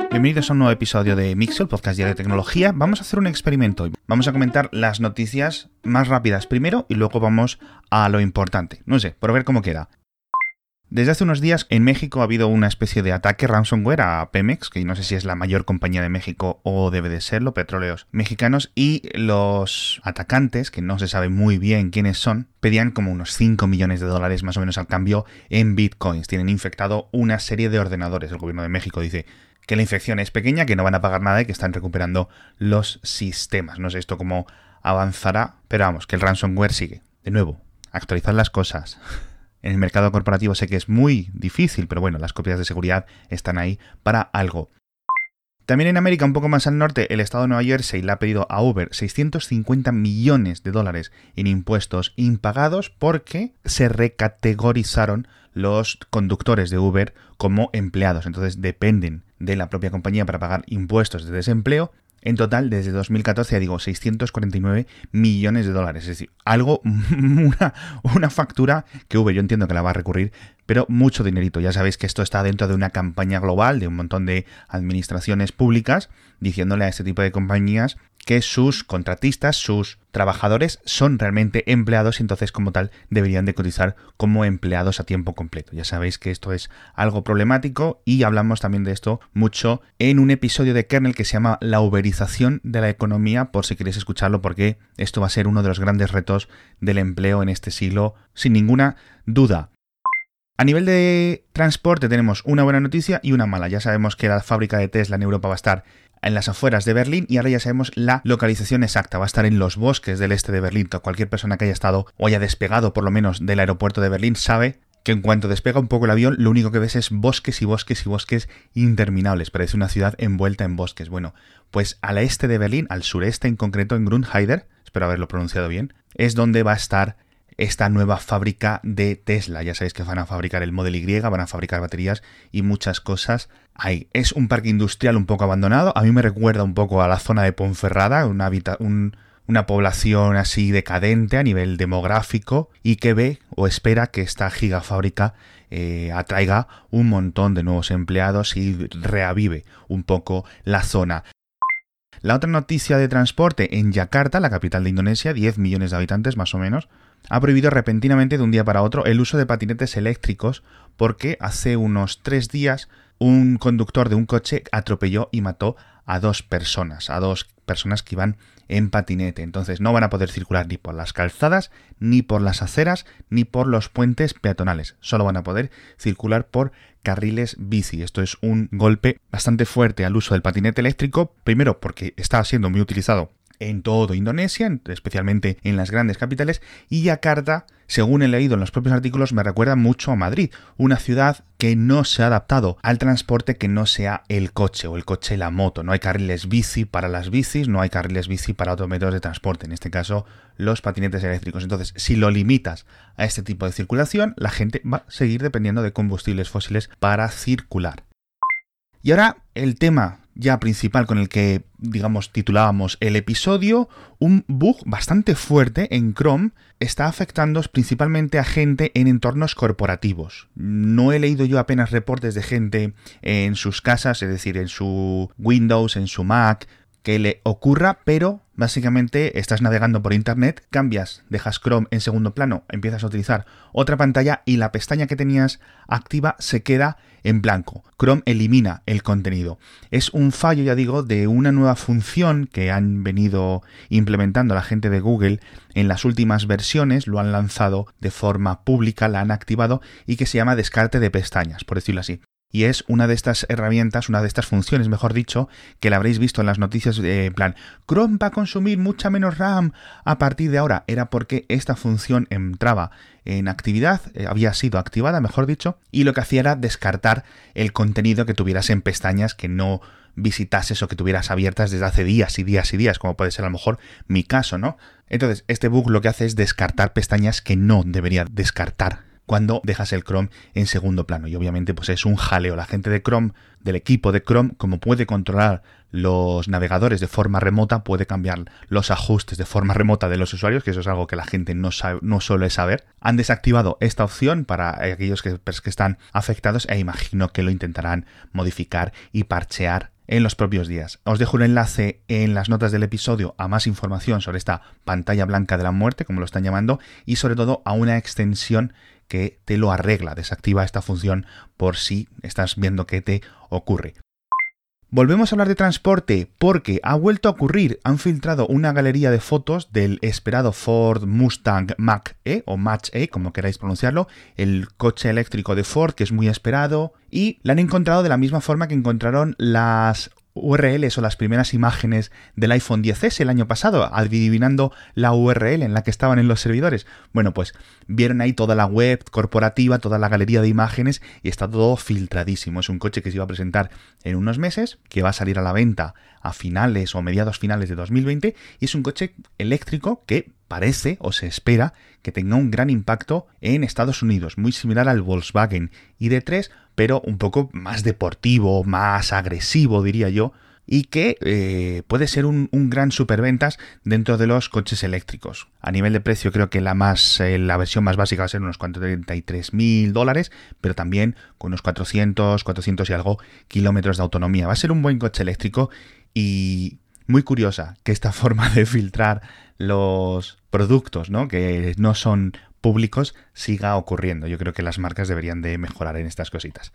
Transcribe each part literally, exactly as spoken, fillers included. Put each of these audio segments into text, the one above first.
Bienvenidos a un nuevo episodio de Mixel, podcast diario de tecnología. Vamos a hacer un experimento hoy. Vamos a comentar las noticias más rápidas primero y luego vamos a lo importante. No sé, por ver cómo queda. Desde hace unos días en México ha habido una especie de ataque ransomware a Pemex, que no sé si es la mayor compañía de México o debe de serlo, petróleos mexicanos, y los atacantes, que no se sabe muy bien quiénes son, pedían como unos cinco millones de dólares más o menos al cambio en bitcoins. Tienen infectado una serie de ordenadores. El gobierno de México dice que la infección es pequeña, que no van a pagar nada y que están recuperando los sistemas. No sé esto cómo avanzará, pero vamos, que el ransomware sigue. De nuevo, actualizar las cosas. En el mercado corporativo sé que es muy difícil, pero bueno, las copias de seguridad están ahí para algo. También en América, un poco más al norte, el estado de Nueva Jersey le ha pedido a Uber seiscientos cincuenta millones de dólares en impuestos impagados porque se recategorizaron los conductores de Uber como empleados. Entonces dependen de la propia compañía para pagar impuestos de desempleo. En total, desde dos mil catorce, ya digo, seiscientos cuarenta y nueve millones de dólares. Es decir, algo, una, una factura que Uber yo entiendo que la va a recurrir, pero mucho dinerito. Ya sabéis que esto está dentro de una campaña global de un montón de administraciones públicas diciéndole a este tipo de compañías que sus contratistas, sus trabajadores son realmente empleados y entonces como tal deberían de cotizar como empleados a tiempo completo. Ya sabéis que esto es algo problemático y hablamos también de esto mucho en un episodio de Kernel que se llama La uberización de la economía, por si queréis escucharlo, porque esto va a ser uno de los grandes retos del empleo en este siglo, sin ninguna duda. A nivel de transporte tenemos una buena noticia y una mala. Ya sabemos que la fábrica de Tesla en Europa va a estar en las afueras de Berlín y ahora ya sabemos la localización exacta. Va a estar en los bosques del este de Berlín. Cualquier persona que haya estado o haya despegado por lo menos del aeropuerto de Berlín sabe que en cuanto despega un poco el avión, lo único que ves es bosques y bosques y bosques interminables. Parece una ciudad envuelta en bosques. Bueno, pues al este de Berlín, al sureste en concreto, en Grünheide, espero haberlo pronunciado bien, es donde va a estar esta nueva fábrica de Tesla. Ya sabéis que van a fabricar el Model Y, van a fabricar baterías y muchas cosas ahí. Es un parque industrial un poco abandonado. A mí me recuerda un poco a la zona de Ponferrada, una, habita- un, una población así decadente a nivel demográfico y que ve o espera que esta gigafábrica eh, atraiga un montón de nuevos empleados y reavive un poco la zona. La otra noticia de transporte: en Yakarta, la capital de Indonesia, diez millones de habitantes más o menos, ha prohibido repentinamente de un día para otro el uso de patinetes eléctricos porque hace unos tres días un conductor de un coche atropelló y mató a dos personas, a dos personas que iban en patinete. Entonces no van a poder circular ni por las calzadas, ni por las aceras, ni por los puentes peatonales. Solo van a poder circular por carriles bici. Esto es un golpe bastante fuerte al uso del patinete eléctrico, primero porque está siendo muy utilizado en todo Indonesia, especialmente en las grandes capitales, y Yakarta, según he leído en los propios artículos, me recuerda mucho a Madrid, una ciudad que no se ha adaptado al transporte que no sea el coche o el coche y la moto. No hay carriles bici para las bicis, no hay carriles bici para otros métodos de transporte, en este caso los patinetes eléctricos. Entonces, si lo limitas a este tipo de circulación, la gente va a seguir dependiendo de combustibles fósiles para circular. Y ahora el tema ya principal con el que, digamos, titulábamos el episodio. Un bug bastante fuerte en Chrome está afectando principalmente a gente en entornos corporativos. No he leído yo apenas reportes de gente en sus casas, es decir, en su Windows, en su Mac, que le ocurra, pero básicamente estás navegando por internet, cambias, dejas Chrome en segundo plano, empiezas a utilizar otra pantalla y la pestaña que tenías activa se queda en blanco. Chrome elimina el contenido. Es un fallo, ya digo, de una nueva función que han venido implementando la gente de Google en las últimas versiones, lo han lanzado de forma pública, la han activado y que se llama descarte de pestañas, por decirlo así. Y es una de estas herramientas, una de estas funciones, mejor dicho, que la habréis visto en las noticias de en plan, Chrome va a consumir mucha menos RAM a partir de ahora. Era porque esta función entraba en actividad, eh, había sido activada, mejor dicho, y lo que hacía era descartar el contenido que tuvieras en pestañas que no visitases o que tuvieras abiertas desde hace días y días y días, como puede ser a lo mejor mi caso, ¿no? Entonces, este bug lo que hace es descartar pestañas que no debería descartar cuando dejas el Chrome en segundo plano. Y obviamente pues es un jaleo. La gente de Chrome, del equipo de Chrome, como puede controlar los navegadores de forma remota, puede cambiar los ajustes de forma remota de los usuarios, que eso es algo que la gente no sabe, no suele saber. Han desactivado esta opción para aquellos que, que están afectados e imagino que lo intentarán modificar y parchear en los propios días. Os dejo un enlace en las notas del episodio a más información sobre esta pantalla blanca de la muerte, como lo están llamando, y sobre todo a una extensión que te lo arregla, desactiva esta función por si estás viendo que te ocurre. Volvemos a hablar de transporte porque ha vuelto a ocurrir. Han filtrado una galería de fotos del esperado Ford Mustang Mach-E o Mach-E, como queráis pronunciarlo, el coche eléctrico de Ford que es muy esperado, y la han encontrado de la misma forma que encontraron las U R Ls o las primeras imágenes del iPhone X ese el año pasado, adivinando la U R L en la que estaban en los servidores. Bueno, pues vieron ahí toda la web corporativa, toda la galería de imágenes y está todo filtradísimo. Es un coche que se iba a presentar en unos meses, que va a salir a la venta a finales o mediados finales de dos mil veinte, y es un coche eléctrico que parece o se espera que tenga un gran impacto en Estados Unidos, muy similar al Volkswagen I D tres, pero un poco más deportivo, más agresivo, diría yo, y que eh, puede ser un, un gran superventas dentro de los coches eléctricos. A nivel de precio creo que la más eh, la versión más básica va a ser unos cuarenta y tres mil dólares, pero también con unos cuatrocientos, cuatrocientos y algo kilómetros de autonomía. Va a ser un buen coche eléctrico y muy curiosa que esta forma de filtrar los productos, ¿no?, que no son públicos, siga ocurriendo. Yo creo que las marcas deberían de mejorar en estas cositas.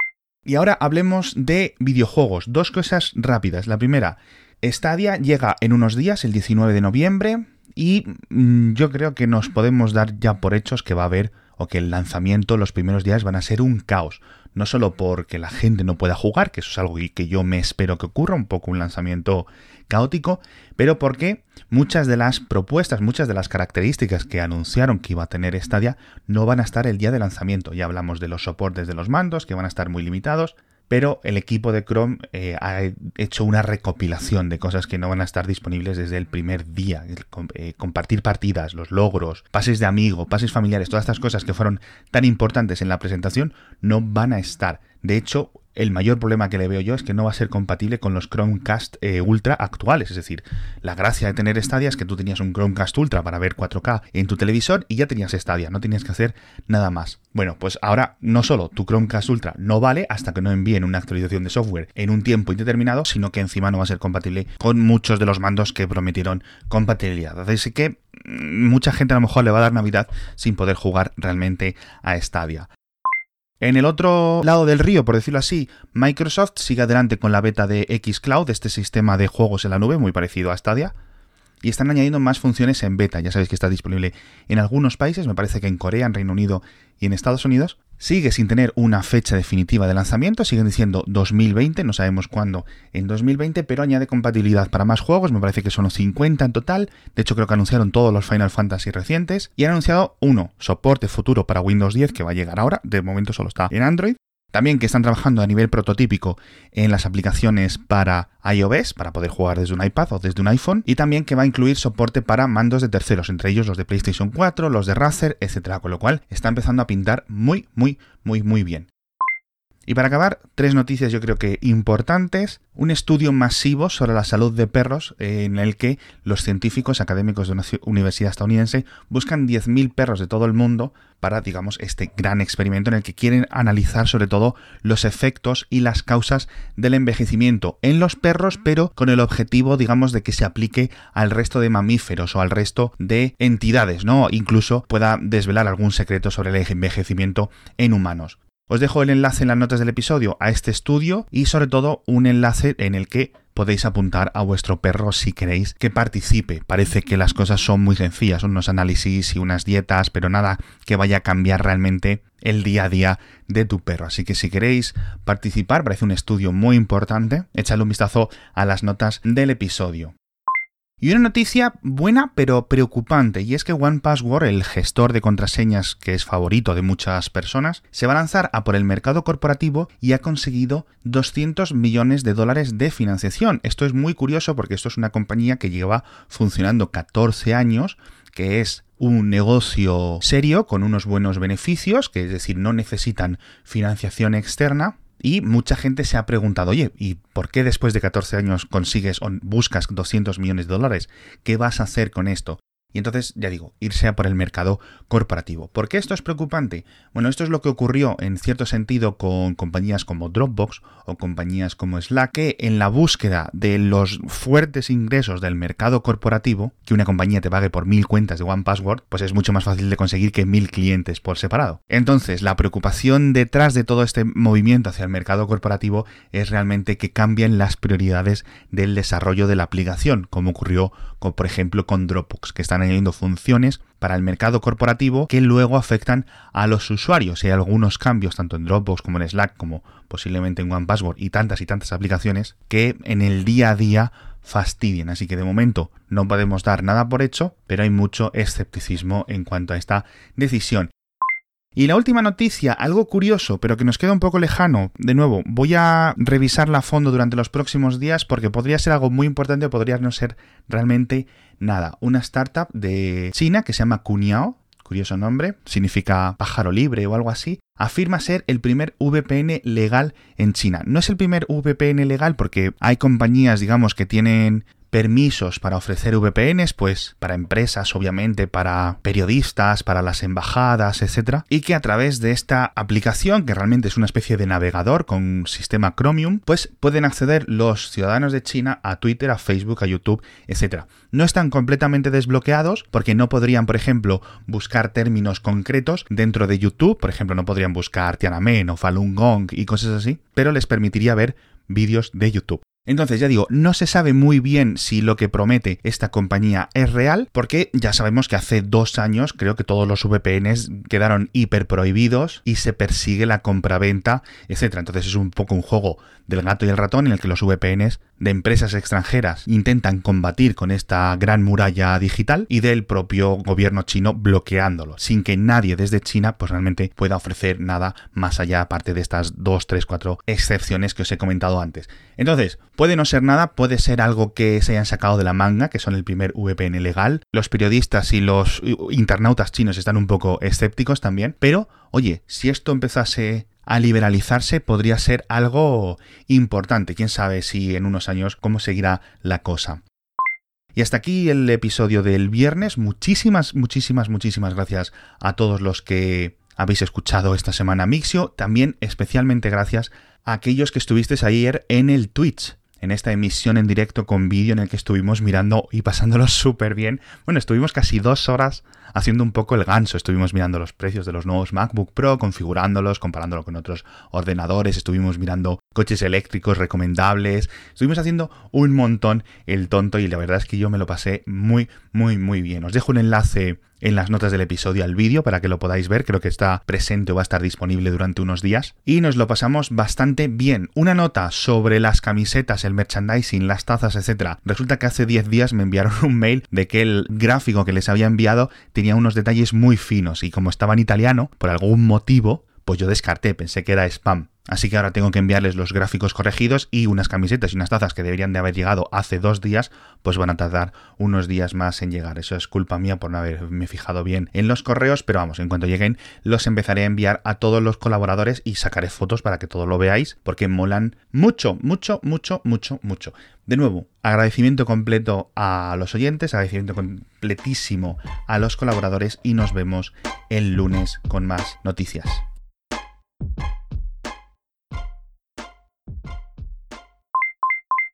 Y ahora hablemos de videojuegos. Dos cosas rápidas. La primera, Stadia llega en unos días, el diecinueve de noviembre, y mmm, yo creo que nos podemos dar ya por hechos que va a haber, o que el lanzamiento, los primeros días van a ser un caos. No solo porque la gente no pueda jugar, que eso es algo que yo me espero que ocurra, un poco un lanzamiento caótico, pero porque muchas de las propuestas, muchas de las características que anunciaron que iba a tener Stadia no van a estar el día de lanzamiento. Ya hablamos de los soportes de los mandos, que van a estar muy limitados, pero el equipo de Chrome eh, ha hecho una recopilación de cosas que no van a estar disponibles desde el primer día. El, eh, compartir partidas, los logros, pases de amigo, pases familiares, todas estas cosas que fueron tan importantes en la presentación no van a estar. De hecho, el mayor problema que le veo yo es que no va a ser compatible con los Chromecast eh, Ultra actuales. Es decir, la gracia de tener Stadia es que tú tenías un Chromecast Ultra para ver cuatro K en tu televisor y ya tenías Stadia, no tenías que hacer nada más. Bueno, pues ahora no solo tu Chromecast Ultra no vale hasta que no envíen una actualización de software en un tiempo indeterminado, sino que encima no va a ser compatible con muchos de los mandos que prometieron compatibilidad. Así que mucha gente a lo mejor le va a dar Navidad sin poder jugar realmente a Stadia. En el otro lado del río, por decirlo así, Microsoft sigue adelante con la beta de xCloud, este sistema de juegos en la nube muy parecido a Stadia, y están añadiendo más funciones en beta. Ya sabéis que está disponible en algunos países, me parece que en Corea, en Reino Unido y en Estados Unidos. Sigue sin tener una fecha definitiva de lanzamiento, siguen diciendo dos mil veinte, no sabemos cuándo en dos mil veinte, pero añade compatibilidad para más juegos, me parece que son cincuenta en total. De hecho creo que anunciaron todos los Final Fantasy recientes y han anunciado uno, soporte futuro para Windows diez, que va a llegar ahora, de momento solo está en Android. También que están trabajando a nivel prototípico en las aplicaciones para iOS, para poder jugar desde un iPad o desde un iPhone, y también que va a incluir soporte para mandos de terceros, entre ellos los de PlayStation cuatro, los de Razer, etcétera. Con lo cual está empezando a pintar muy, muy, muy, muy bien. Y para acabar, tres noticias yo creo que importantes. Un estudio masivo sobre la salud de perros eh, en el que los científicos académicos de una universidad estadounidense buscan diez mil perros de todo el mundo para, digamos, este gran experimento en el que quieren analizar sobre todo los efectos y las causas del envejecimiento en los perros, pero con el objetivo, digamos, de que se aplique al resto de mamíferos o al resto de entidades, ¿no? Incluso pueda desvelar algún secreto sobre el envejecimiento en humanos. Os dejo el enlace en las notas del episodio a este estudio y sobre todo un enlace en el que podéis apuntar a vuestro perro si queréis que participe. Parece que las cosas son muy sencillas, unos análisis y unas dietas, pero nada que vaya a cambiar realmente el día a día de tu perro. Así que si queréis participar, parece un estudio muy importante, echadle un vistazo a las notas del episodio. Y una noticia buena pero preocupante, y es que one password, el gestor de contraseñas que es favorito de muchas personas, se va a lanzar a por el mercado corporativo y ha conseguido doscientos millones de dólares de financiación. Esto es muy curioso porque esto es una compañía que lleva funcionando catorce años, que es un negocio serio con unos buenos beneficios, que es decir, no necesitan financiación externa. Y mucha gente se ha preguntado, oye, ¿y por qué después de catorce años consigues o buscas doscientos millones de dólares? ¿Qué vas a hacer con esto? y entonces, ya digo, irse a por el mercado corporativo. ¿Por qué esto es preocupante? Bueno, esto es lo que ocurrió en cierto sentido con compañías como Dropbox o compañías como Slack, que en la búsqueda de los fuertes ingresos del mercado corporativo, que una compañía te pague por mil cuentas de OnePassword, pues es mucho más fácil de conseguir que mil clientes por separado. Entonces, la preocupación detrás de todo este movimiento hacia el mercado corporativo es realmente que cambien las prioridades del desarrollo de la aplicación, como ocurrió con, por ejemplo, con Dropbox, que están añadiendo funciones para el mercado corporativo que luego afectan a los usuarios. Hay algunos cambios, tanto en Dropbox como en Slack, como posiblemente en OnePassword y tantas y tantas aplicaciones, que en el día a día fastidian. Así que de momento no podemos dar nada por hecho, pero hay mucho escepticismo en cuanto a esta decisión. Y la última noticia, algo curioso, pero que nos queda un poco lejano. De nuevo, voy a revisarla a fondo durante los próximos días porque podría ser algo muy importante o podría no ser realmente nada. Una startup de China que se llama Quniao, curioso nombre, significa pájaro libre o algo así, afirma ser el primer V P N legal en China. No es el primer V P N legal porque hay compañías, digamos, que tienen permisos para ofrecer V P Ns, pues para empresas, obviamente, para periodistas, para las embajadas, etcétera, y que a través de esta aplicación, que realmente es una especie de navegador con sistema Chromium, pues pueden acceder los ciudadanos de China a Twitter, a Facebook, a YouTube, etcétera. No están completamente desbloqueados porque no podrían, por ejemplo, buscar términos concretos dentro de YouTube, por ejemplo, no podrían buscar Tiananmen o Falun Gong y cosas así, pero les permitiría ver vídeos de YouTube. Entonces, ya digo, no se sabe muy bien si lo que promete esta compañía es real, porque ya sabemos que hace dos años creo que todos los V P Ns quedaron hiper prohibidos y se persigue la compraventa, etcétera. Entonces es un poco un juego del gato y el ratón en el que los V P Ns de empresas extranjeras intentan combatir con esta gran muralla digital y del propio gobierno chino bloqueándolo, sin que nadie desde China pues realmente pueda ofrecer nada más allá aparte de estas dos, tres, cuatro excepciones que os he comentado antes. Entonces, puede no ser nada, puede ser algo que se hayan sacado de la manga, que son el primer V P N legal. Los periodistas y los internautas chinos están un poco escépticos también, pero oye, si esto empezase a liberalizarse podría ser algo importante. Quién sabe si en unos años cómo seguirá la cosa. Y hasta aquí el episodio del viernes. Muchísimas, muchísimas, muchísimas gracias a todos los que habéis escuchado esta semana Mixio. También especialmente gracias a aquellos que estuvisteis ayer en el Twitch, en esta emisión en directo con vídeo en el que estuvimos mirando y pasándolo súper bien. Bueno, estuvimos casi dos horas haciendo un poco el ganso. Estuvimos mirando los precios de los nuevos MacBook Pro, configurándolos, comparándolo con otros ordenadores. Estuvimos mirando coches eléctricos recomendables. Estuvimos haciendo un montón el tonto y la verdad es que yo me lo pasé muy, muy, muy bien. Os dejo un enlace en las notas del episodio al vídeo para que lo podáis ver. Creo que está presente o va a estar disponible durante unos días. Y nos lo pasamos bastante bien. Una nota sobre las camisetas, el merchandising, las tazas, etcétera. Resulta que hace diez días me enviaron un mail de que el gráfico que les había enviado tenía unos detalles muy finos y como estaba en italiano, por algún motivo, pues yo descarté, pensé que era spam. Así que ahora tengo que enviarles los gráficos corregidos y unas camisetas y unas tazas que deberían de haber llegado hace dos días, pues van a tardar unos días más en llegar. Eso es culpa mía por no haberme fijado bien en los correos, pero vamos, en cuanto lleguen los empezaré a enviar a todos los colaboradores y sacaré fotos para que todo lo veáis, porque molan mucho, mucho, mucho, mucho, mucho. De nuevo, agradecimiento completo a los oyentes, agradecimiento completísimo a los colaboradores y nos vemos el lunes con más noticias.